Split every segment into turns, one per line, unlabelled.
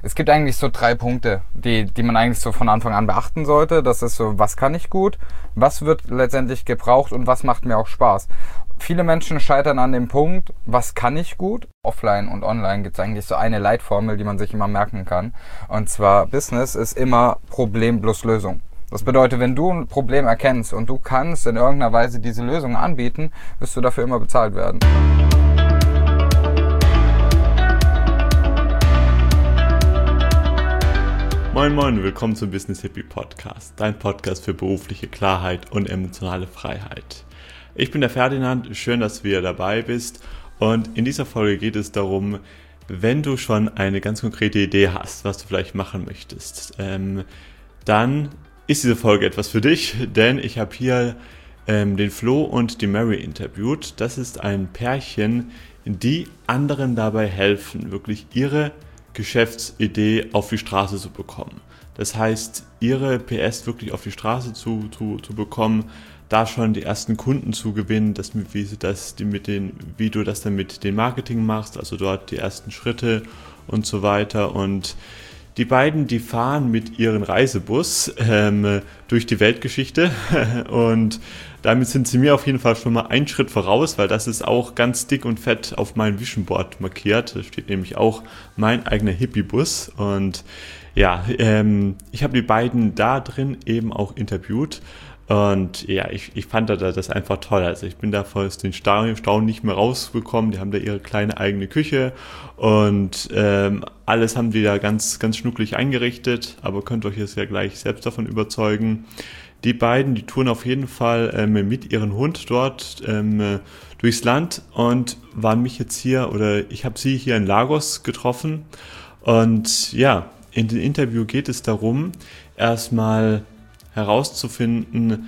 Es gibt eigentlich so 3 Punkte, die man eigentlich so von Anfang an beachten sollte. Das ist so, was kann ich gut, was wird letztendlich gebraucht und was macht mir auch Spaß. Viele Menschen scheitern an dem Punkt, was kann ich gut? Offline und online gibt es eigentlich so eine Leitformel, die man sich immer merken kann. Und zwar, Business ist immer Problem plus Lösung. Das bedeutet, wenn du ein Problem erkennst und du kannst in irgendeiner Weise diese Lösung anbieten, wirst du dafür immer bezahlt werden.
Moin Moin, willkommen zum Business Hippie Podcast, dein Podcast für berufliche Klarheit und emotionale Freiheit. Ich bin der Ferdinand, schön, dass du wieder dabei bist, und in dieser Folge geht es darum, wenn du schon eine ganz konkrete Idee hast, was du vielleicht machen möchtest, dann ist diese Folge etwas für dich, denn ich habe hier den Flo und die Mary interviewt. Das ist ein Pärchen, die anderen dabei helfen, wirklich ihre Geschäftsidee auf die Straße zu bekommen. Das heißt, ihre PS wirklich auf die Straße zu bekommen, da schon die ersten Kunden zu gewinnen, wie du das dann mit dem Marketing machst, also dort die ersten Schritte und so weiter. Und die beiden, die fahren mit ihrem Reisebus durch die Weltgeschichte und damit sind sie mir auf jeden Fall schon mal einen Schritt voraus, weil das ist auch ganz dick und fett auf meinem Vision Board markiert. Da steht nämlich auch mein eigener Hippie-Bus. Und ja, ich habe die beiden da drin eben auch interviewt. Und ja, ich fand das einfach toll. Also ich bin da aus den Staunen nicht mehr rausgekommen. Die haben da ihre kleine eigene Küche und alles haben die da ganz, ganz schnucklig eingerichtet. Aber könnt euch jetzt ja gleich selbst davon überzeugen. Die beiden, die touren auf jeden Fall mit ihrem Hund dort durchs Land und ich habe sie hier in Lagos getroffen. Und ja, in dem Interview geht es darum, erstmal herauszufinden,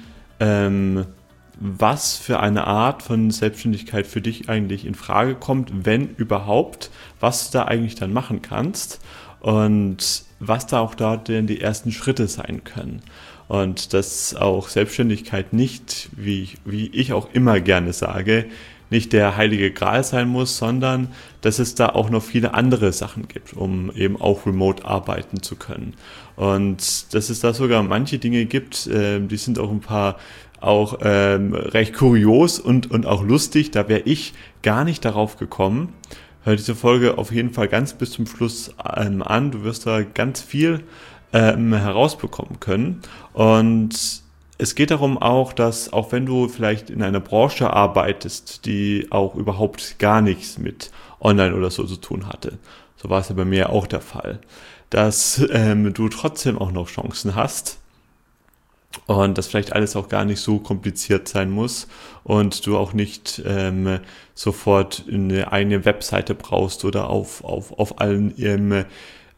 was für eine Art von Selbstständigkeit für dich eigentlich in Frage kommt, wenn überhaupt, was du da eigentlich dann machen kannst und was da auch dort denn die ersten Schritte sein können. Und dass auch Selbstständigkeit nicht, wie ich auch immer gerne sage, nicht der heilige Gral sein muss, sondern dass es da auch noch viele andere Sachen gibt, um eben auch remote arbeiten zu können. Und dass es da sogar manche Dinge gibt, die sind auch ein paar auch recht kurios und auch lustig. Da wäre ich gar nicht darauf gekommen. Hör diese Folge auf jeden Fall ganz bis zum Schluss an. Du wirst da ganz viel herausbekommen können. Und es geht darum auch, dass auch wenn du vielleicht in einer Branche arbeitest, die auch überhaupt gar nichts mit Online oder so zu tun hatte, so war es ja bei mir auch der Fall, dass du trotzdem auch noch Chancen hast und dass vielleicht alles auch gar nicht so kompliziert sein muss und du auch nicht sofort eine eigene Webseite brauchst oder auf allen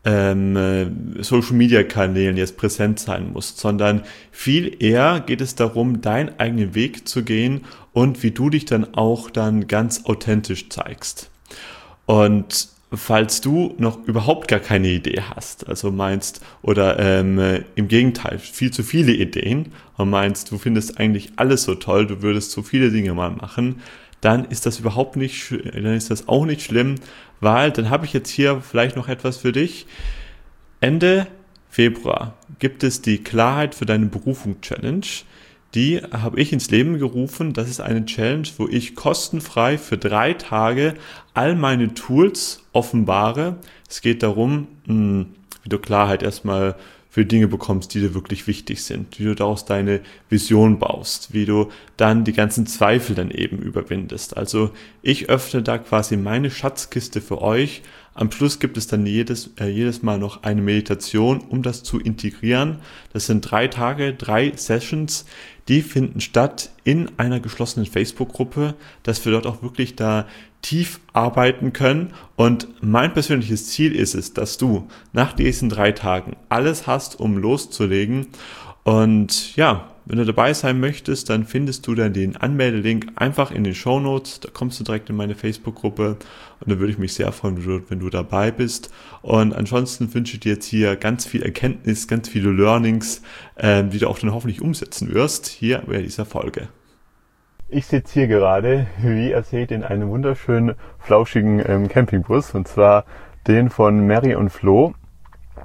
Social-Media-Kanälen jetzt präsent sein musst, sondern viel eher geht es darum, deinen eigenen Weg zu gehen und wie du dich dann auch dann ganz authentisch zeigst. Und falls du noch überhaupt gar keine Idee hast, also meinst, oder im Gegenteil, viel zu viele Ideen und meinst, du findest eigentlich alles so toll, du würdest so viele Dinge mal machen, dann ist das auch nicht schlimm, weil dann habe ich jetzt hier vielleicht noch etwas für dich. Ende Februar gibt es die Klarheit für deine Berufung Challenge. Die habe ich ins Leben gerufen. Das ist eine Challenge, wo ich kostenfrei für 3 Tage all meine Tools offenbare. Es geht darum, wie du Klarheit erstmal für Dinge bekommst, die dir wirklich wichtig sind, wie du daraus deine Vision baust, wie du dann die ganzen Zweifel dann eben überwindest. Also ich öffne da quasi meine Schatzkiste für euch. Am Schluss gibt es dann jedes Mal noch eine Meditation, um das zu integrieren. Das sind 3 Tage, 3 Sessions, die finden statt in einer geschlossenen Facebook-Gruppe, dass wir dort auch wirklich da tief arbeiten können. Und mein persönliches Ziel ist es, dass du nach diesen 3 Tagen alles hast, um loszulegen. Und ja, wenn du dabei sein möchtest, dann findest du dann den Anmeldelink einfach in den Shownotes. Da kommst du direkt in meine Facebook-Gruppe und da würde ich mich sehr freuen, wenn du dabei bist. Und ansonsten wünsche ich dir jetzt hier ganz viel Erkenntnis, ganz viele Learnings, die du auch dann hoffentlich umsetzen wirst, hier bei dieser Folge. Ich sitze hier gerade, wie ihr seht, in einem wunderschönen, flauschigen Campingbus, und zwar den von Mary und Flo.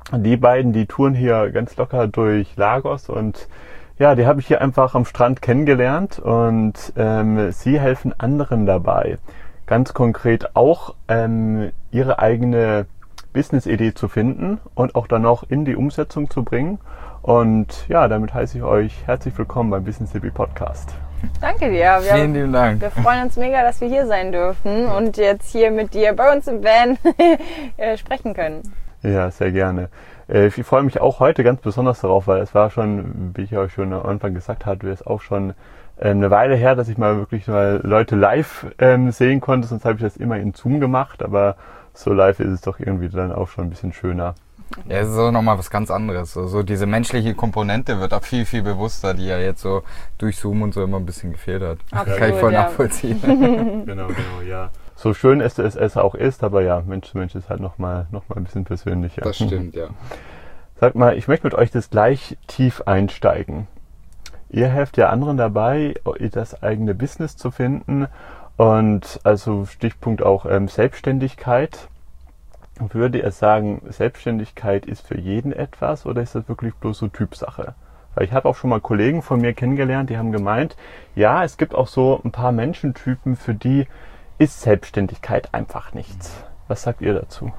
Die beiden, die touren hier ganz locker durch Lagos und ja, die habe ich hier einfach am Strand kennengelernt und sie helfen anderen dabei, ganz konkret auch ihre eigene Business-Idee zu finden und auch dann noch in die Umsetzung zu bringen. Und ja, damit heiße ich euch herzlich willkommen beim Business Hippie Podcast.
Danke dir.
Vielen lieben Dank.
Wir freuen uns mega, dass wir hier sein dürfen und jetzt hier mit dir bei uns im Van sprechen können.
Ja, sehr gerne. Ich freue mich auch heute ganz besonders darauf, weil es war schon, wie ich euch schon am Anfang gesagt hatte, ist auch schon eine Weile her, dass ich mal wirklich mal Leute live sehen konnte. Sonst habe ich das immer in Zoom gemacht, aber so live ist es doch irgendwie dann auch schon ein bisschen schöner.
Ja, es ist auch nochmal was ganz anderes. So diese menschliche Komponente wird auch viel, viel bewusster, die ja jetzt so durch Zoom und so immer ein bisschen gefehlt hat.
Absolut,
kann ich voll nachvollziehen.
Genau, ja. So schön es auch ist, aber ja, Mensch zu Mensch ist halt noch mal ein bisschen persönlicher.
Das stimmt, ja.
Sag mal, ich möchte mit euch das gleich tief einsteigen. Ihr helft ja anderen dabei, das eigene Business zu finden und also Stichpunkt auch Selbstständigkeit. Würde ihr sagen, Selbstständigkeit ist für jeden etwas oder ist das wirklich bloß so Typsache? Weil ich habe auch schon mal Kollegen von mir kennengelernt, die haben gemeint, ja, es gibt auch so ein paar Menschentypen, für die ist Selbstständigkeit einfach nichts. Was sagt ihr dazu?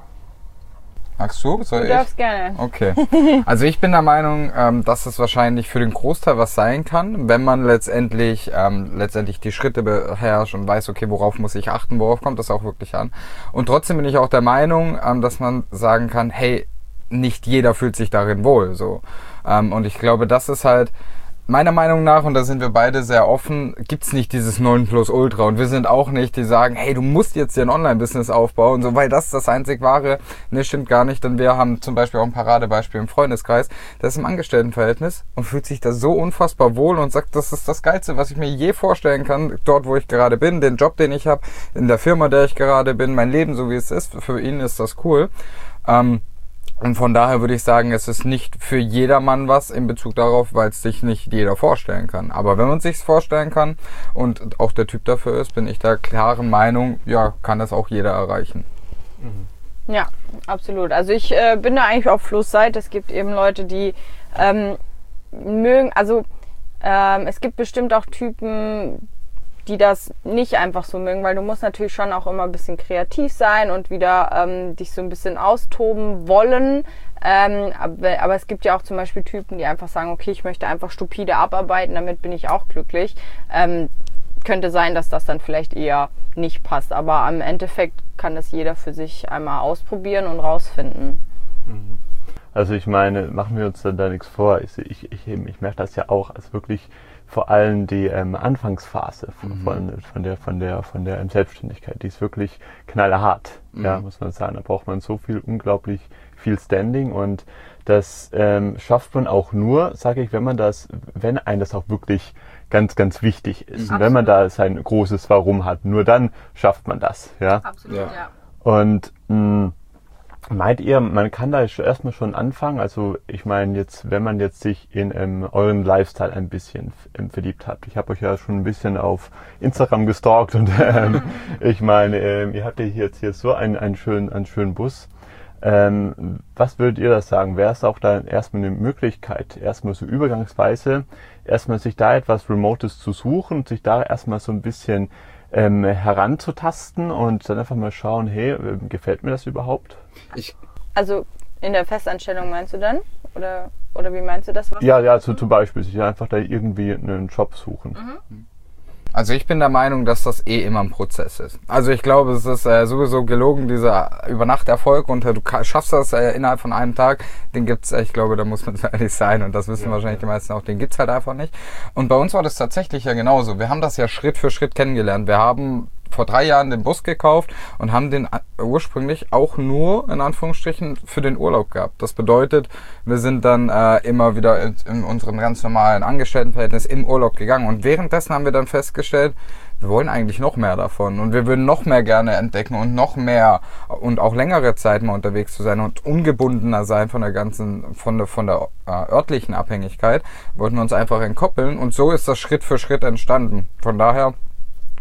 Magst du? Soll
Du
ich?
darfst gerne.
Okay. Also ich bin der Meinung, dass es wahrscheinlich für den Großteil was sein kann, wenn man letztendlich die Schritte beherrscht und weiß, okay, worauf muss ich achten, worauf kommt das auch wirklich an. Und trotzdem bin ich auch der Meinung, dass man sagen kann, hey, nicht jeder fühlt sich darin wohl. So. Und ich glaube, das ist halt meiner Meinung nach, und da sind wir beide sehr offen, gibt's nicht dieses Nonplusultra. Und wir sind auch nicht, die sagen, hey, du musst jetzt dir ein Online-Business aufbauen, so, weil das einzig wahre, ne, stimmt gar nicht. Denn wir haben zum Beispiel auch ein Paradebeispiel im Freundeskreis, der ist im Angestelltenverhältnis und fühlt sich da so unfassbar wohl und sagt, das ist das Geilste, was ich mir je vorstellen kann, dort, wo ich gerade bin, den Job, den ich habe, in der Firma, der ich gerade bin, mein Leben, so wie es ist. Für ihn ist das cool. Und von daher würde ich sagen, es ist nicht für jedermann was in Bezug darauf, weil es sich nicht jeder vorstellen kann. Aber wenn man es sich vorstellen kann und auch der Typ dafür ist, bin ich der klaren Meinung, ja, kann das auch jeder erreichen.
Ja, absolut. Also ich bin da eigentlich auf Flussseite. Es gibt eben Leute, die mögen, also es gibt bestimmt auch Typen, die das nicht einfach so mögen, weil du musst natürlich schon auch immer ein bisschen kreativ sein und wieder dich so ein bisschen austoben wollen. Aber es gibt ja auch zum Beispiel Typen, die einfach sagen, okay, ich möchte einfach stupide abarbeiten, damit bin ich auch glücklich. Könnte sein, dass das dann vielleicht eher nicht passt, aber am Endeffekt kann das jeder für sich einmal ausprobieren und rausfinden.
Also ich meine, machen wir uns da nichts vor. Ich merke das ja auch als wirklich vor allem die Anfangsphase von der Selbstständigkeit, die ist wirklich knallhart, ja, muss man sagen. Da braucht man unglaublich viel Standing und das schafft man auch nur, sage ich, wenn einem das auch wirklich ganz, ganz wichtig ist. Und wenn man da sein großes Warum hat, nur dann schafft man das, ja.
Absolut, ja.
Und meint ihr, man kann da erstmal schon anfangen? Also ich meine jetzt, wenn man jetzt sich in euren Lifestyle ein bisschen verliebt hat. Ich habe euch ja schon ein bisschen auf Instagram gestalkt und ich meine, ihr habt ja jetzt hier so einen schönen Bus. Was würdet ihr das sagen? Wäre es auch da erstmal eine Möglichkeit, erstmal so übergangsweise, erstmal sich da etwas Remotes zu suchen und sich da erstmal so ein bisschen heranzutasten und dann einfach mal schauen, hey, gefällt mir das überhaupt?
Also in der Festanstellung meinst du dann? Oder wie meinst du das?
Ja, also zum Beispiel sich einfach da irgendwie einen Job suchen.
Also ich bin der Meinung, dass das immer ein Prozess ist. Also ich glaube, es ist sowieso gelogen, dieser Übernachterfolg und du schaffst das innerhalb von einem Tag, den gibt's, ich glaube, da muss man ehrlich sein und das wissen wahrscheinlich die meisten auch, den gibt's halt einfach nicht. Und bei uns war das tatsächlich ja genauso. Wir haben das ja Schritt für Schritt kennengelernt. Wir haben vor 3 Jahren den Bus gekauft und haben den ursprünglich auch nur, in Anführungsstrichen, für den Urlaub gehabt. Das bedeutet, wir sind dann immer wieder in unserem ganz normalen Angestelltenverhältnis im Urlaub gegangen. Und währenddessen haben wir dann festgestellt, wir wollen eigentlich noch mehr davon und wir würden noch mehr gerne entdecken und noch mehr und auch längere Zeit mal unterwegs zu sein und ungebundener sein von der ganzen, von der örtlichen Abhängigkeit. Wollten wir uns einfach entkoppeln und so ist das Schritt für Schritt entstanden. Von daher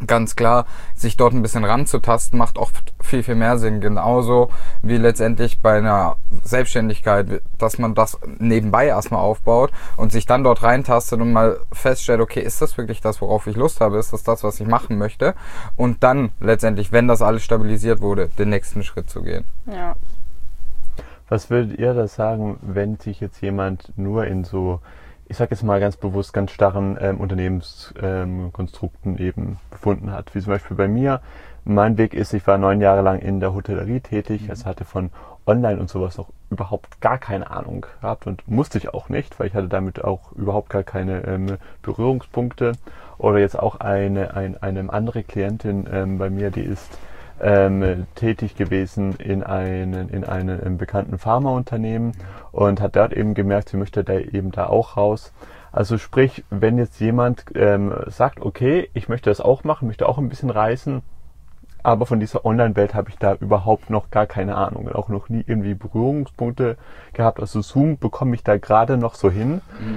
ganz klar, sich dort ein bisschen ranzutasten, macht oft viel, viel mehr Sinn. Genauso wie letztendlich bei einer Selbstständigkeit, dass man das nebenbei erstmal aufbaut und sich dann dort reintastet und mal feststellt, okay, ist das wirklich das, worauf ich Lust habe? Ist das das, was ich machen möchte? Und dann letztendlich, wenn das alles stabilisiert wurde, den nächsten Schritt zu gehen.
Ja.
Was würdet ihr da sagen, wenn sich jetzt jemand nur in so, ich sage jetzt mal ganz bewusst, ganz starren Unternehmenskonstrukten eben befunden hat? Wie zum Beispiel bei mir. Mein Weg ist, ich war 9 Jahre lang in der Hotellerie tätig, also hatte von Online und sowas auch überhaupt gar keine Ahnung gehabt und musste ich auch nicht, weil ich hatte damit auch überhaupt gar keine Berührungspunkte. Oder jetzt auch eine andere Klientin bei mir, die ist tätig gewesen in einem bekannten Pharmaunternehmen und hat dort eben gemerkt, sie möchte da eben da auch raus. Also sprich, wenn jetzt jemand sagt, okay, ich möchte das auch machen, möchte auch ein bisschen reisen, aber von dieser Online-Welt habe ich da überhaupt noch gar keine Ahnung und auch noch nie irgendwie Berührungspunkte gehabt. Also Zoom bekomme ich da gerade noch so hin.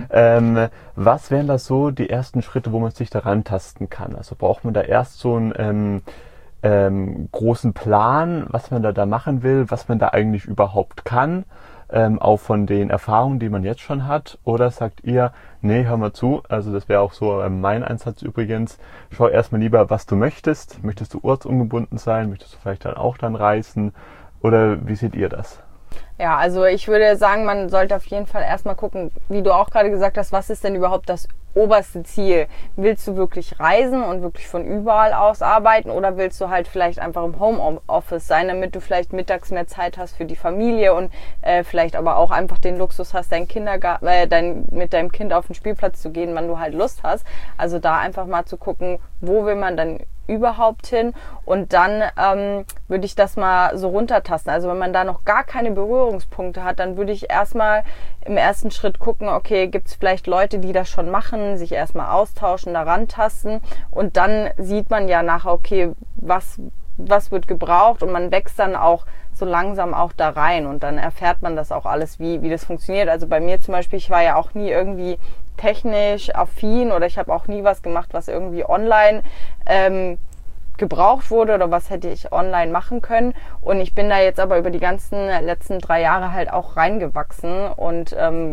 Was wären da so die ersten Schritte, wo man sich da rantasten kann? Also braucht man da erst so einen großen Plan, was man da machen will, was man da eigentlich überhaupt kann, auch von den Erfahrungen, die man jetzt schon hat? Oder sagt ihr, nee, hör mal zu, also das wäre auch so mein Ansatz übrigens, schau erstmal lieber, was du möchtest. Möchtest du ortsungebunden sein? Möchtest du vielleicht dann auch dann reisen? Oder wie seht ihr das?
Ja, also ich würde sagen, man sollte auf jeden Fall erstmal gucken, wie du auch gerade gesagt hast, was ist denn überhaupt das oberste Ziel? Willst du wirklich reisen und wirklich von überall aus arbeiten oder willst du halt vielleicht einfach im Homeoffice sein, damit du vielleicht mittags mehr Zeit hast für die Familie und vielleicht aber auch einfach den Luxus hast, mit deinem Kind auf den Spielplatz zu gehen, wann du halt Lust hast. Also da einfach mal zu gucken, wo will man dann überhaupt hin und dann würde ich das mal so runtertasten. Also wenn man da noch gar keine Berührungspunkte hat, dann würde ich erstmal im ersten Schritt gucken, okay, gibt es vielleicht Leute, die das schon machen, sich erstmal austauschen, daran tasten und dann sieht man ja nachher, okay, was wird gebraucht und man wächst dann auch so langsam auch da rein und dann erfährt man das auch alles, wie das funktioniert. Also bei mir zum Beispiel, ich war ja auch nie irgendwie technisch affin oder ich habe auch nie was gemacht, was irgendwie online gebraucht wurde oder was hätte ich online machen können. Und ich bin da jetzt aber über die ganzen letzten 3 Jahre halt auch reingewachsen und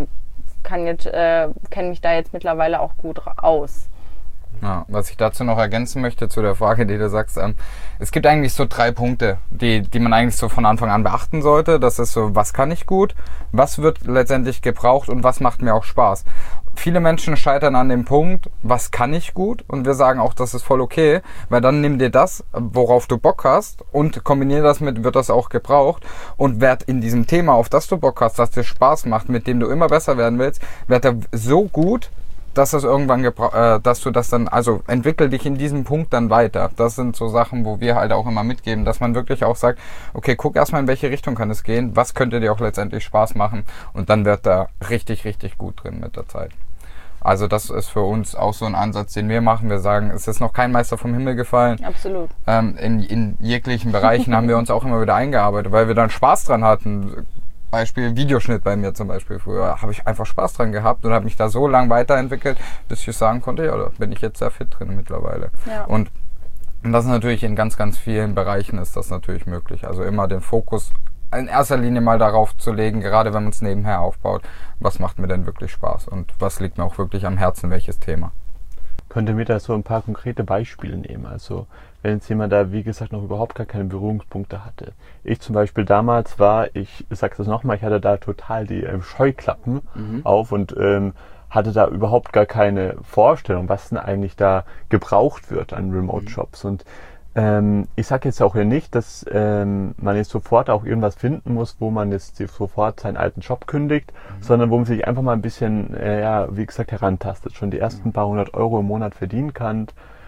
kenne mich da jetzt mittlerweile auch gut aus.
Ja, was ich dazu noch ergänzen möchte zu der Frage, die du sagst, es gibt eigentlich so 3 Punkte, die man eigentlich so von Anfang an beachten sollte. Das ist so, was kann ich gut, was wird letztendlich gebraucht und was macht mir auch Spaß. Viele Menschen scheitern an dem Punkt, was kann ich gut? Und wir sagen auch, das ist voll okay, weil dann nimm dir das, worauf du Bock hast und kombiniere das mit, wird das auch gebraucht und werd in diesem Thema, auf das du Bock hast, das dir Spaß macht, mit dem du immer besser werden willst, werd er so gut, dass das irgendwann dass du das dann, also entwickel dich in diesem Punkt dann weiter. Das sind so Sachen, wo wir halt auch immer mitgeben, dass man wirklich auch sagt, okay, guck erstmal, in welche Richtung kann es gehen, was könnte dir auch letztendlich Spaß machen und dann wird da richtig, richtig gut drin mit der Zeit. Also das ist für uns auch so ein Ansatz, den wir machen. Wir sagen, es ist noch kein Meister vom Himmel gefallen.
Absolut.
In jeglichen Bereichen haben wir uns auch immer wieder eingearbeitet, weil wir dann Spaß dran hatten. Beispiel Videoschnitt bei mir zum Beispiel. Früher habe ich einfach Spaß dran gehabt und habe mich da so lang weiterentwickelt, bis ich sagen konnte, ja, da bin ich jetzt sehr fit drin mittlerweile. Ja. Und das ist natürlich in ganz, ganz vielen Bereichen ist das natürlich möglich. Also immer den Fokus in erster Linie mal darauf zu legen, gerade wenn man es nebenher aufbaut, was macht mir denn wirklich Spaß und was liegt mir auch wirklich am Herzen, welches Thema.
Könnt ihr mir da so ein paar konkrete Beispiele nehmen? Also wenn jetzt jemand da, wie gesagt, noch überhaupt gar keine Berührungspunkte hatte. Ich zum Beispiel damals ich sage das nochmal, ich hatte da total die Scheuklappen auf und hatte da überhaupt gar keine Vorstellung, was denn eigentlich da gebraucht wird an Remote-Jobs. Und ich sage jetzt auch hier nicht, dass man jetzt sofort auch irgendwas finden muss, wo man jetzt sofort seinen alten Job kündigt, sondern wo man sich einfach mal ein bisschen, wie gesagt, herantastet, schon die ersten paar 100 Euro im Monat verdienen kann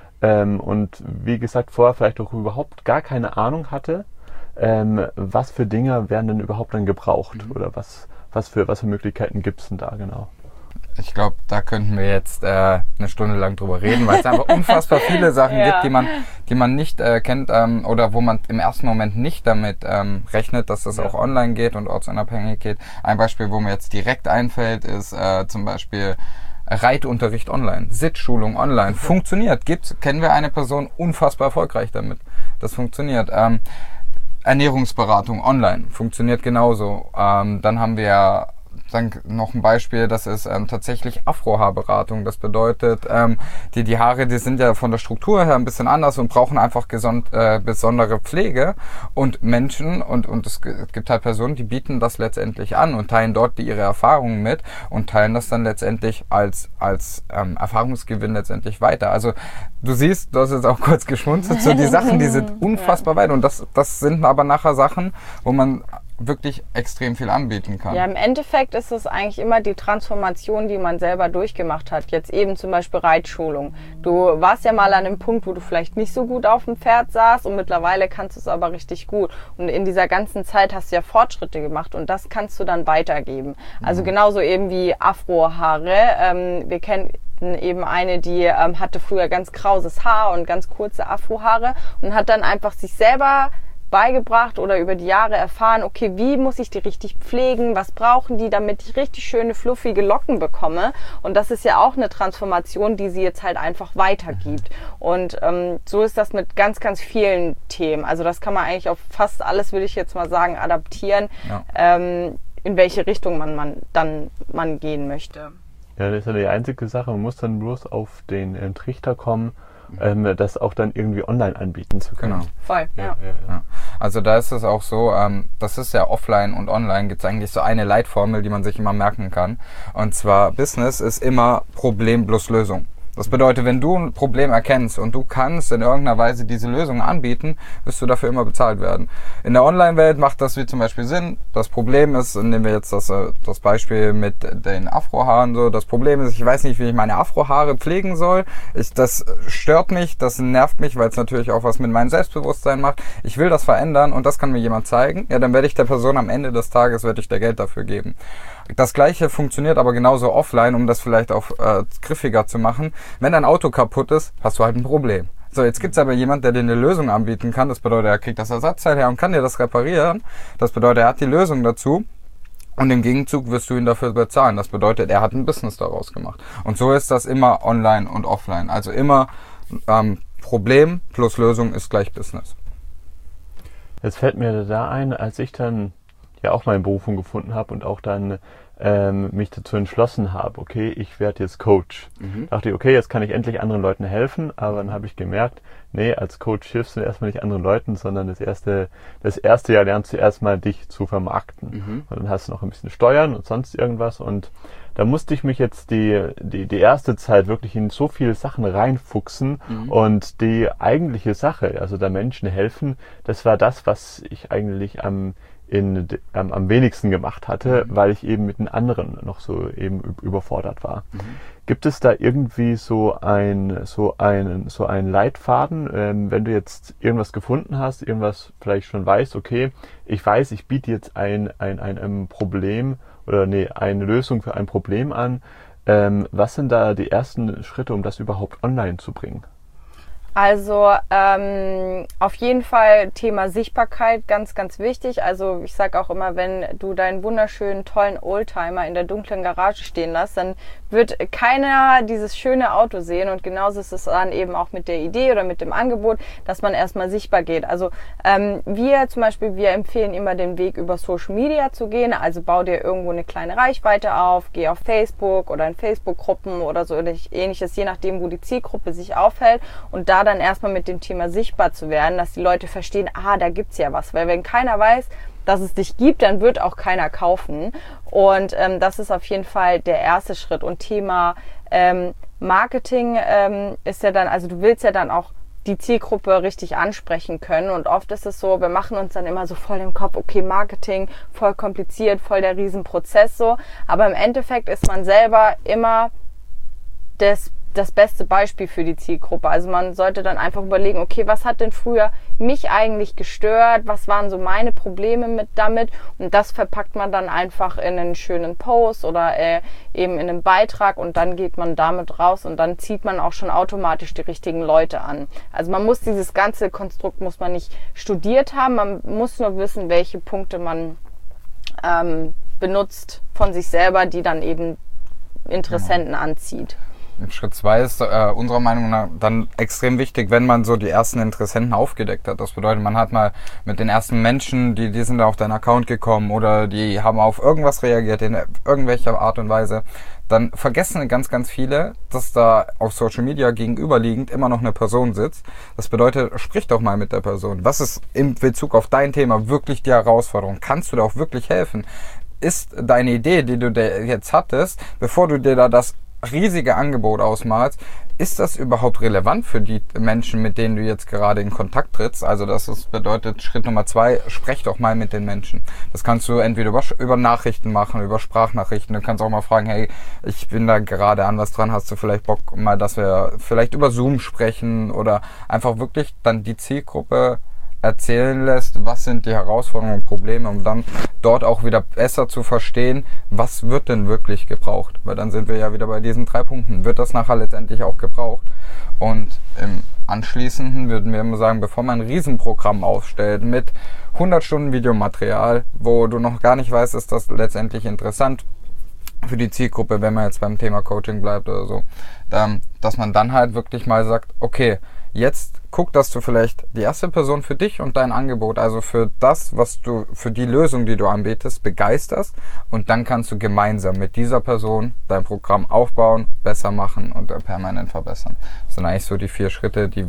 und wie gesagt, vorher vielleicht auch überhaupt gar keine Ahnung hatte, was für Dinge werden denn überhaupt dann gebraucht oder was für Möglichkeiten gibt es denn da genau?
Ich glaube, da könnten wir jetzt eine Stunde lang drüber reden, weil es einfach unfassbar viele Sachen gibt, die man nicht kennt oder wo man im ersten Moment nicht damit rechnet, dass das auch online geht und ortsunabhängig geht. Ein Beispiel, wo mir jetzt direkt einfällt, ist zum Beispiel Reitunterricht online, Sitzschulung online, funktioniert. Kennen wir eine Person unfassbar erfolgreich damit. Das funktioniert. Ernährungsberatung online, funktioniert genauso. Dann haben wir noch ein Beispiel, das ist tatsächlich Afrohaarberatung. Das bedeutet, die Haare, die sind ja von der Struktur her ein bisschen anders und brauchen einfach besondere Pflege. Und Menschen, und es gibt halt Personen, die bieten das letztendlich an und teilen dort ihre Erfahrungen mit und teilen das dann letztendlich als Erfahrungsgewinn letztendlich weiter. Also du siehst, du hast jetzt auch kurz geschmunzelt, so die Sachen, die sind unfassbar weit. Und das sind aber nachher Sachen, wo man wirklich extrem viel anbieten kann.
Ja, im Endeffekt ist es eigentlich immer die Transformation, die man selber durchgemacht hat. Jetzt eben zum Beispiel Reitschulung. Du warst ja mal an einem Punkt, wo du vielleicht nicht so gut auf dem Pferd saßt und mittlerweile kannst du es aber richtig gut. Und in dieser ganzen Zeit hast du ja Fortschritte gemacht und das kannst du dann weitergeben. Also genauso eben wie Afrohaare. Wir kennen eben eine, die hatte früher ganz krauses Haar und ganz kurze Afrohaare und hat dann einfach sich selber beigebracht oder über die Jahre erfahren, okay, wie muss ich die richtig pflegen, was brauchen die, damit ich richtig schöne, fluffige Locken bekomme. Und das ist ja auch eine Transformation, die sie jetzt halt einfach weitergibt. Und so ist das mit ganz, ganz vielen Themen. Also das kann man eigentlich auf fast alles, würde ich jetzt mal sagen, adaptieren, in welche Richtung man gehen möchte.
Ja, das ist ja die einzige Sache, man muss dann bloß auf den Trichter kommen, das auch dann irgendwie online anbieten zu können.
Genau.
Voll, ja.
Also da ist es auch so, das ist ja offline und online, gibt es eigentlich so eine Leitformel, die man sich immer merken kann. Und zwar, Business ist immer Problem plus Lösung. Das bedeutet, wenn du ein Problem erkennst und du kannst in irgendeiner Weise diese Lösung anbieten, wirst du dafür immer bezahlt werden. In der Online-Welt macht das wie zum Beispiel Sinn. Das Problem ist, nehmen wir jetzt das Beispiel mit den Afrohaaren so. Das Problem ist, ich weiß nicht, wie ich meine Afrohaare pflegen soll. Das stört mich, das nervt mich, weil es natürlich auch was mit meinem Selbstbewusstsein macht. Ich will das verändern und das kann mir jemand zeigen. Ja, dann werde ich der Person am Ende des Tages, der Geld dafür geben. Das Gleiche funktioniert aber genauso offline, um das vielleicht auch griffiger zu machen. Wenn dein Auto kaputt ist, hast du halt ein Problem. So, jetzt gibt's aber jemand, der dir eine Lösung anbieten kann. Das bedeutet, er kriegt das Ersatzteil her und kann dir das reparieren. Das bedeutet, er hat die Lösung dazu. Und im Gegenzug wirst du ihn dafür bezahlen. Das bedeutet, er hat ein Business daraus gemacht. Und so ist das immer online und offline. Also immer Problem plus Lösung ist gleich Business.
Jetzt fällt mir da ein, als ich dann ja auch meine Berufung gefunden habe und auch dann mich dazu entschlossen habe, okay, ich werde jetzt Coach. Dachte ich, okay, jetzt kann ich endlich anderen Leuten helfen, aber dann habe ich gemerkt, nee, als Coach hilfst du erstmal nicht anderen Leuten, sondern das erste Jahr lernst du erstmal dich zu vermarkten. Und dann hast du noch ein bisschen Steuern und sonst irgendwas und da musste ich mich jetzt die erste Zeit wirklich in so viele Sachen reinfuchsen und die eigentliche Sache, also der Menschen helfen, das war das, was ich eigentlich am wenigsten gemacht hatte, weil ich eben mit den anderen noch so eben überfordert war. Gibt es da irgendwie so einen Leitfaden, wenn du jetzt irgendwas gefunden hast, irgendwas vielleicht schon weißt, okay, ich weiß, ich biete jetzt ein Problem eine Lösung für ein Problem an. Was sind da die ersten Schritte, um das überhaupt online zu bringen?
Also auf jeden Fall Thema Sichtbarkeit, ganz, ganz wichtig. Also ich sage auch immer, wenn du deinen wunderschönen, tollen Oldtimer in der dunklen Garage stehen lässt, dann wird keiner dieses schöne Auto sehen. Und genauso ist es dann eben auch mit der Idee oder mit dem Angebot, dass man erstmal sichtbar geht. Also wir empfehlen immer den Weg über Social Media zu gehen. Also bau dir irgendwo eine kleine Reichweite auf, geh auf Facebook oder in Facebook-Gruppen oder so ähnliches, je nachdem, wo die Zielgruppe sich aufhält und da dann erstmal mit dem Thema sichtbar zu werden, dass die Leute verstehen, da gibt's ja was. Weil wenn keiner weiß, dass es dich gibt, dann wird auch keiner kaufen. Und das ist auf jeden Fall der erste Schritt. Und Thema Marketing ist ja dann, also du willst ja dann auch die Zielgruppe richtig ansprechen können. Und oft ist es so, wir machen uns dann immer so voll im Kopf, okay, Marketing, voll kompliziert, voll der Riesenprozess so. Aber im Endeffekt ist man selber immer das beste Beispiel für die Zielgruppe. Also man sollte dann einfach überlegen, okay, was hat denn früher mich eigentlich gestört? Was waren so meine Probleme damit? Und das verpackt man dann einfach in einen schönen Post oder eben in einen Beitrag und dann geht man damit raus und dann zieht man auch schon automatisch die richtigen Leute an. Also man muss dieses ganze Konstrukt nicht studiert haben, man muss nur wissen, welche Punkte man benutzt von sich selber, die dann eben Interessenten anzieht.
Schritt 2 ist unserer Meinung nach dann extrem wichtig, wenn man so die ersten Interessenten aufgedeckt hat. Das bedeutet, man hat mal mit den ersten Menschen, die sind auf deinen Account gekommen oder die haben auf irgendwas reagiert in irgendwelcher Art und Weise. Dann vergessen ganz, ganz viele, dass da auf Social Media gegenüberliegend immer noch eine Person sitzt. Das bedeutet, sprich doch mal mit der Person. Was ist in Bezug auf dein Thema wirklich die Herausforderung? Kannst du da auch wirklich helfen? Ist deine Idee, die du jetzt hattest, bevor du dir da das riesige Angebot ausmalst, ist das überhaupt relevant für die Menschen, mit denen du jetzt gerade in Kontakt trittst? Also bedeutet Schritt Nummer 2, sprech doch mal mit den Menschen. Das kannst du entweder über Nachrichten machen, über Sprachnachrichten. Du kannst auch mal fragen, hey, ich bin da gerade an was dran, hast du vielleicht Bock mal, dass wir vielleicht über Zoom sprechen oder einfach wirklich dann die Zielgruppe erzählen lässt, was sind die Herausforderungen und Probleme, um dann dort auch wieder besser zu verstehen, was wird denn wirklich gebraucht. Weil dann sind wir ja wieder bei diesen 3 Punkten. Wird das nachher letztendlich auch gebraucht? Und im Anschließenden würden wir immer sagen, bevor man ein Riesenprogramm aufstellt mit 100 Stunden Videomaterial, wo du noch gar nicht weißt, ist das letztendlich interessant für die Zielgruppe, wenn man jetzt beim Thema Coaching bleibt oder so, dass man dann halt wirklich mal sagt, okay, jetzt guck, dass du vielleicht die erste Person für dich und dein Angebot, also für das, was du, für die Lösung, die du anbietest, begeisterst und dann kannst du gemeinsam mit dieser Person dein Programm aufbauen, besser machen und permanent verbessern. Das sind eigentlich so die 4 Schritte, die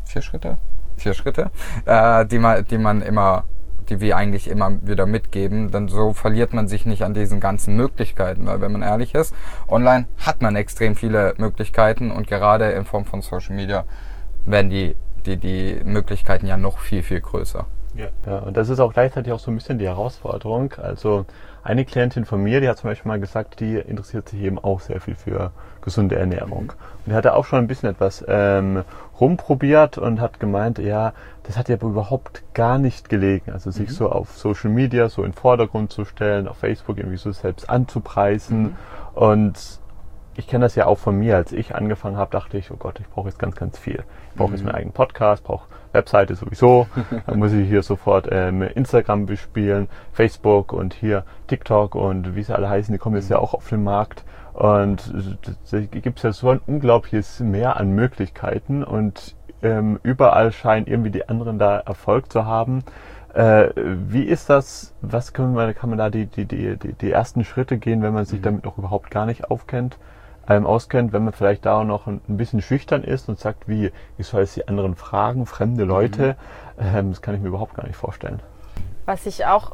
wir eigentlich immer wieder mitgeben, denn so verliert man sich nicht an diesen ganzen Möglichkeiten, weil wenn man ehrlich ist, online hat man extrem viele Möglichkeiten und gerade in Form von Social Media werden die Möglichkeiten ja noch viel, viel größer.
Ja, und das ist auch gleichzeitig auch so ein bisschen die Herausforderung. Also eine Klientin von mir, die hat zum Beispiel mal gesagt, die interessiert sich eben auch sehr viel für gesunde Ernährung. Und die hatte auch schon ein bisschen etwas rumprobiert und hat gemeint, ja, das hat ihr aber überhaupt gar nicht gelegen. Also sich so auf Social Media so in den Vordergrund zu stellen, auf Facebook irgendwie so selbst anzupreisen. Und ich kenne das ja auch von mir, als ich angefangen habe, dachte ich, oh Gott, ich brauche jetzt ganz, ganz viel. Ich brauche jetzt meinen eigenen Podcast, brauche Webseite sowieso, dann muss ich hier sofort Instagram bespielen, Facebook und hier TikTok und wie sie alle heißen, die kommen jetzt ja auch auf den Markt. Und da gibt es ja so ein unglaubliches Mehr an Möglichkeiten und überall scheinen irgendwie die anderen da Erfolg zu haben. Wie ist das, kann man da die ersten Schritte gehen, wenn man sich damit noch überhaupt gar nicht auskennt, wenn man vielleicht da auch noch ein bisschen schüchtern ist und sagt, ich soll jetzt die anderen fragen, fremde Leute, das kann ich mir überhaupt gar nicht vorstellen.
Was ich auch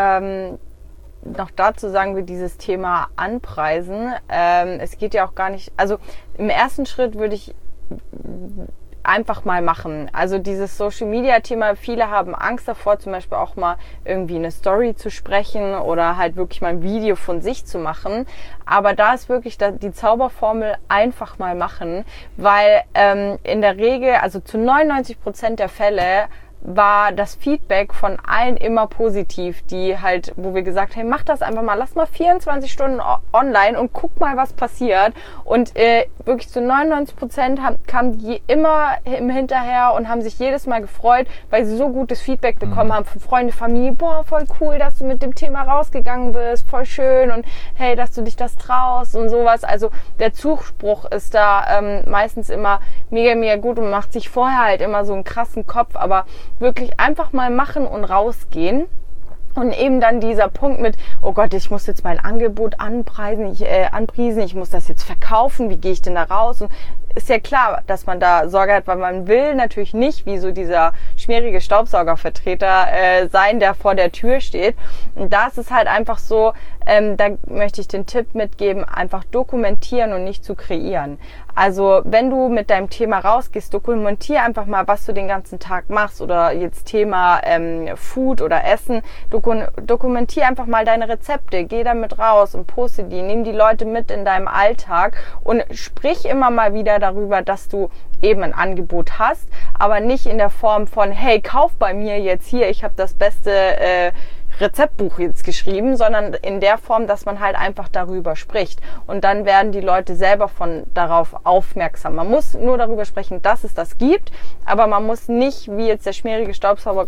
noch dazu sagen will, dieses Thema Anpreisen, es geht ja auch gar nicht, also im ersten Schritt würde ich einfach mal machen. Also dieses Social Media Thema, viele haben Angst davor, zum Beispiel auch mal irgendwie eine Story zu sprechen oder halt wirklich mal ein Video von sich zu machen. Aber da ist wirklich die Zauberformel einfach mal machen, weil in der Regel, also zu 99% der Fälle war das Feedback von allen immer positiv, die halt, wo wir gesagt haben, mach das einfach mal, lass mal 24 Stunden online und guck mal, was passiert. Und wirklich zu 99% kamen die immer im Hinterher und haben sich jedes Mal gefreut, weil sie so gutes Feedback bekommen haben von Freunde, Familie, boah, voll cool, dass du mit dem Thema rausgegangen bist, voll schön und hey, dass du dich das traust und sowas. Also der Zuspruch ist da meistens immer mega, mega gut und macht sich vorher halt immer so einen krassen Kopf, aber wirklich einfach mal machen und rausgehen. Und eben dann dieser Punkt mit, oh Gott, ich muss jetzt mein Angebot anpriesen, ich muss das jetzt verkaufen, wie gehe ich denn da raus? Und ist ja klar, dass man da Sorge hat, weil man will natürlich nicht wie so dieser schmierige Staubsaugervertreter sein, der vor der Tür steht. Und da ist es halt einfach so, da möchte ich den Tipp mitgeben, einfach dokumentieren und nicht zu kreieren. Also wenn du mit deinem Thema rausgehst, dokumentier einfach mal, was du den ganzen Tag machst oder jetzt Thema Food oder Essen. Dokumentier einfach mal deine Rezepte, geh damit raus und poste die, nimm die Leute mit in deinem Alltag und sprich immer mal wieder darüber, dass du eben ein Angebot hast, aber nicht in der Form von, hey, kauf bei mir jetzt hier, ich habe das beste Rezeptbuch jetzt geschrieben, sondern in der Form, dass man halt einfach darüber spricht. Und dann werden die Leute selber darauf aufmerksam. Man muss nur darüber sprechen, dass es das gibt, aber man muss nicht, wie jetzt der schmierige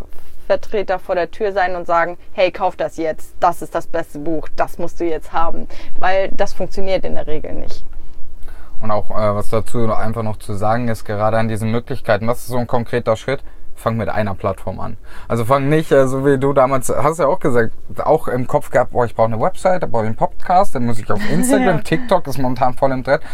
Vertreter vor der Tür sein und sagen, hey, kauf das jetzt, das ist das beste Buch, das musst du jetzt haben, weil das funktioniert in der Regel nicht.
Und auch was dazu einfach noch zu sagen ist, gerade an diesen Möglichkeiten, was ist so ein konkreter Schritt? Fang mit einer Plattform an. Also fang nicht, so wie du damals, hast ja auch gesagt, auch im Kopf gehabt, boah, ich brauche eine Website, dann brauche ich einen Podcast, dann muss ich auf Instagram, TikTok ist momentan voll im Trend.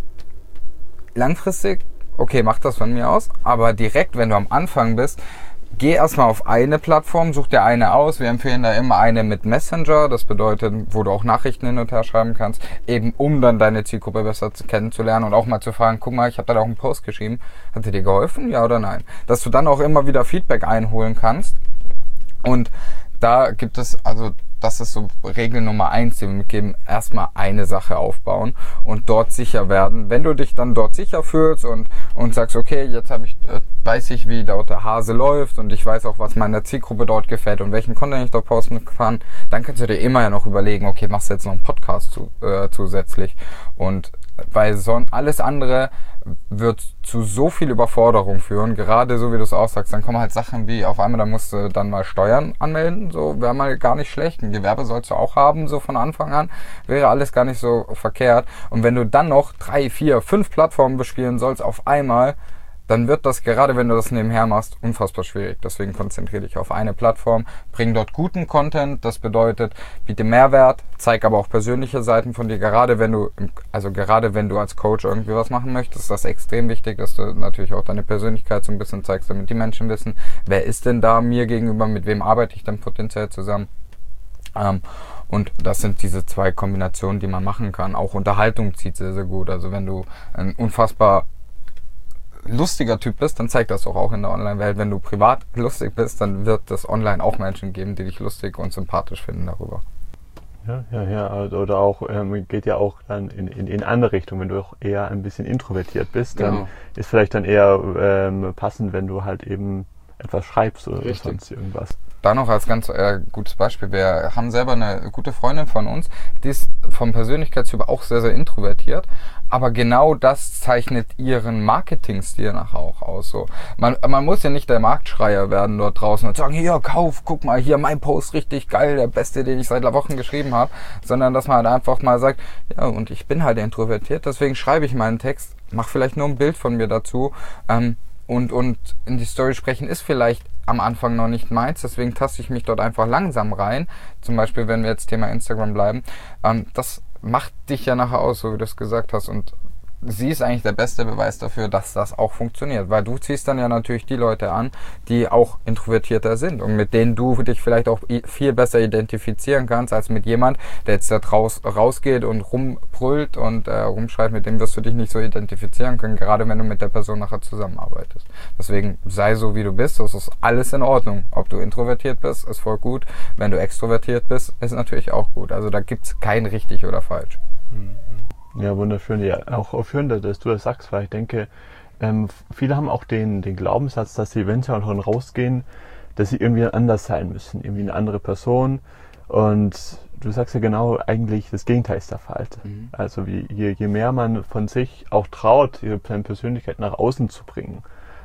Langfristig, okay, mach das von mir aus, aber direkt, wenn du am Anfang bist, geh erstmal auf eine Plattform, such dir eine aus. Wir empfehlen da immer eine mit Messenger, das bedeutet, wo du auch Nachrichten hin und her schreiben kannst, eben um dann deine Zielgruppe besser kennenzulernen und auch mal zu fragen, guck mal, ich habe da auch einen Post geschrieben, hat dir geholfen, ja oder nein? Dass du dann auch immer wieder Feedback einholen kannst und da gibt es, also das ist so Regel Nummer 1, die wir mitgeben, erstmal eine Sache aufbauen und dort sicher werden. Wenn du dich dann dort sicher fühlst und sagst, okay, jetzt weiß ich, wie dort der Hase läuft und ich weiß auch, was meiner Zielgruppe dort gefällt und welchen Content ich dort posten kann, dann kannst du dir immer ja noch überlegen, okay, machst du jetzt noch einen Podcast zusätzlich. Und weil alles andere wird zu so viel Überforderung führen, gerade so wie du es auch sagst, dann kommen halt Sachen wie, auf einmal, da musst du dann mal Steuern anmelden, so wäre mal gar nicht schlecht, ein Gewerbe sollst du auch haben, so von Anfang an, wäre alles gar nicht so verkehrt und wenn du dann noch 3, 4, 5 Plattformen bespielen sollst auf einmal, dann wird das, gerade wenn du das nebenher machst, unfassbar schwierig. Deswegen konzentriere dich auf eine Plattform, bring dort guten Content, das bedeutet, biete Mehrwert, zeig aber auch persönliche Seiten von dir. Gerade wenn du als Coach irgendwie was machen möchtest, ist das extrem wichtig, dass du natürlich auch deine Persönlichkeit so ein bisschen zeigst, damit die Menschen wissen, wer ist denn da mir gegenüber, mit wem arbeite ich denn potenziell zusammen. Und das sind diese 2 Kombinationen, die man machen kann. Auch Unterhaltung zieht sehr, sehr gut. Also wenn du ein unfassbar lustiger Typ bist, dann zeigt das auch in der Online-Welt. Wenn du privat lustig bist, dann wird es online auch Menschen geben, die dich lustig und sympathisch finden darüber.
Ja. Oder auch, geht ja auch dann in andere Richtung. Wenn du auch eher ein bisschen introvertiert bist, dann ist vielleicht dann eher passend, wenn du halt eben etwas schreibst oder sonst irgendwas.
Da noch als ganz gutes Beispiel, wir haben selber eine gute Freundin von uns, die ist vom Persönlichkeitstyp auch sehr, sehr introvertiert, aber genau das zeichnet ihren Marketing-Stil nachher auch aus. So. Man muss ja nicht der Marktschreier werden dort draußen und sagen, hier, kauf, guck mal, hier, mein Post richtig geil, der beste, den ich seit Wochen geschrieben habe, sondern dass man halt einfach mal sagt, ja, und ich bin halt introvertiert, deswegen schreibe ich meinen Text, mache vielleicht nur ein Bild von mir dazu, und in die Story sprechen ist vielleicht am Anfang noch nicht meins, deswegen taste ich mich dort einfach langsam rein. Zum Beispiel, wenn wir jetzt Thema Instagram bleiben. Das macht dich ja nachher aus, so wie du es gesagt hast. Und sie ist eigentlich der beste Beweis dafür, dass das auch funktioniert. Weil du ziehst dann ja natürlich die Leute an, die auch introvertierter sind und mit denen du dich vielleicht auch viel besser identifizieren kannst, als mit jemand, der jetzt da rausgeht und rumbrüllt und rumschreit, mit dem wirst du dich nicht so identifizieren können, gerade wenn du mit der Person nachher zusammenarbeitest. Deswegen sei so, wie du bist, das ist alles in Ordnung. Ob du introvertiert bist, ist voll gut. Wenn du extrovertiert bist, ist natürlich auch gut. Also da gibt's kein richtig oder falsch.
Ja, wunderschön. Ja, auch schön, dass du das sagst, weil ich denke, viele haben auch den Glaubenssatz, dass sie, wenn sie auch schon rausgehen, dass sie irgendwie anders sein müssen, irgendwie eine andere Person. Und du sagst ja genau, eigentlich das Gegenteil ist der Fall. Also je mehr man von sich auch traut, seine Persönlichkeit nach außen zu bringen,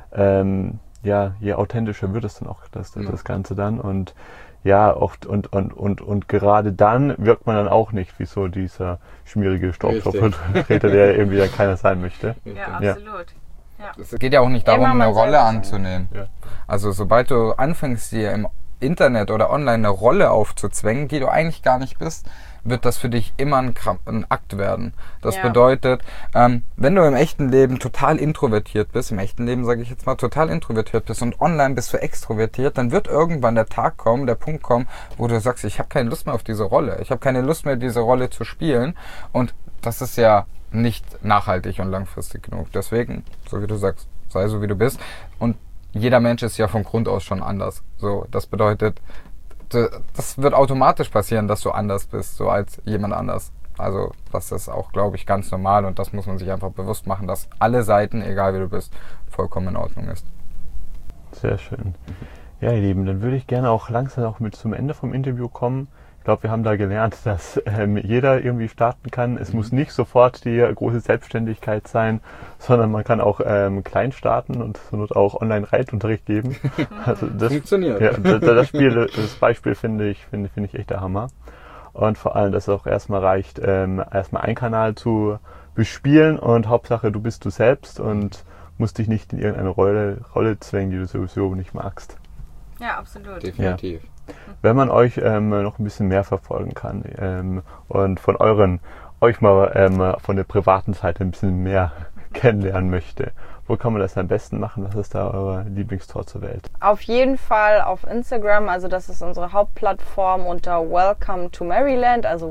je authentischer wird es dann auch das Ganze dann. Und ja, und gerade dann wirkt man dann auch nicht wie so dieser schmierige Staubsaugervertreter, der irgendwie dann keiner sein möchte.
Ja, absolut. Ja.
Es geht ja auch nicht darum, eine Rolle anzunehmen. Ja. Also sobald du anfängst, dir im Internet oder online eine Rolle aufzuzwängen, die du eigentlich gar nicht bist, wird das für dich immer ein Akt werden. Das bedeutet, wenn du im echten Leben total introvertiert bist, im echten Leben sage ich jetzt mal total introvertiert bist und online bist du extrovertiert, dann wird irgendwann der Punkt kommen, wo du sagst, ich habe keine Lust mehr auf diese Rolle. Ich habe keine Lust mehr, diese Rolle zu spielen. Und das ist ja nicht nachhaltig und langfristig genug. Deswegen, so wie du sagst, sei so wie du bist. Und jeder Mensch ist ja von Grund aus schon anders. So, das bedeutet, das wird automatisch passieren, dass du anders bist, so als jemand anders. Also das ist auch, glaube ich, ganz normal und das muss man sich einfach bewusst machen, dass alle Seiten, egal wie du bist, vollkommen in Ordnung ist.
Sehr schön. Ja, ihr Lieben, dann würde ich gerne auch langsam mit zum Ende vom Interview kommen. Ich glaube, wir haben da gelernt, dass jeder irgendwie starten kann. Es muss nicht sofort die große Selbstständigkeit sein, sondern man kann auch klein starten und zur Not auch Online-Reitunterricht geben. Also das
Funktioniert.
Ja, das Beispiel finde ich echt der Hammer. Und vor allem, dass es auch erstmal reicht, erstmal einen Kanal zu bespielen und Hauptsache, du bist du selbst und musst dich nicht in irgendeine Rolle zwängen, die du sowieso nicht magst.
Ja, absolut.
Definitiv.
Ja. Wenn man euch noch ein bisschen mehr verfolgen kann und von euch mal von der privaten Seite ein bisschen mehr kennenlernen möchte, wo kann man das am besten machen? Was ist da euer Lieblingstor zur Welt?
Auf jeden Fall auf Instagram, also das ist unsere Hauptplattform unter Welcome to Maryland, also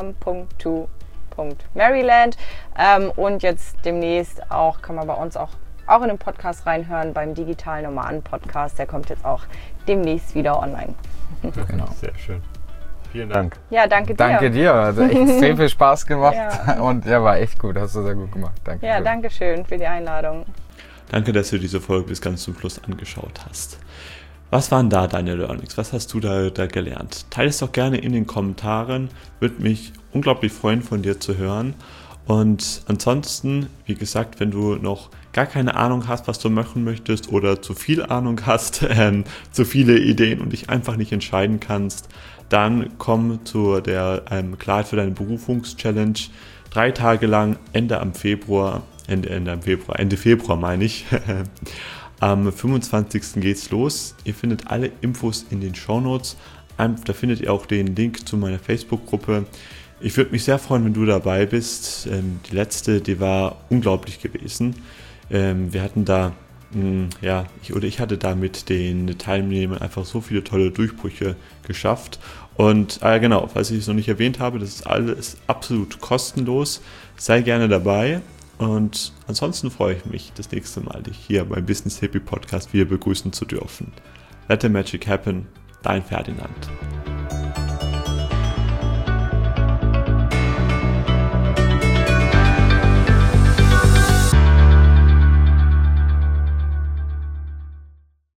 welcome.to.maryland. Und jetzt demnächst auch, kann man bei uns auch in den Podcast reinhören, beim Digitalen Nomaden Podcast. Der kommt jetzt auch demnächst wieder online.
Genau. Sehr schön. Vielen Dank.
Ja, danke dir.
Danke dir, hat extrem viel Spaß gemacht
Ja.
und ja, war echt gut, hast du sehr gut gemacht. Danke.
Ja, danke schön für die Einladung.
Danke, dass du diese Folge bis ganz zum Schluss angeschaut hast. Was waren da deine Learnings? Was hast du da gelernt? Teile es doch gerne in den Kommentaren. Würde mich unglaublich freuen, von dir zu hören. Und ansonsten, wie gesagt, wenn du noch gar keine Ahnung hast, was du machen möchtest oder zu viel Ahnung hast, zu viele Ideen und dich einfach nicht entscheiden kannst, dann komm zu der Klarheit für deine Berufungs-Challenge. 3 Tage lang, Ende Februar meine ich. Am 25. geht's los. Ihr findet alle Infos in den Shownotes. Da findet ihr auch den Link zu meiner Facebook-Gruppe. Ich würde mich sehr freuen, wenn du dabei bist. Die letzte, die war unglaublich gewesen. Wir hatten da, ich hatte da mit den Teilnehmern einfach so viele tolle Durchbrüche geschafft. Und genau, falls ich es noch nicht erwähnt habe, das ist alles absolut kostenlos. Sei gerne dabei. Und ansonsten freue ich mich, das nächste Mal dich hier beim Business Hippie Podcast wieder begrüßen zu dürfen. Let the Magic Happen, dein Ferdinand.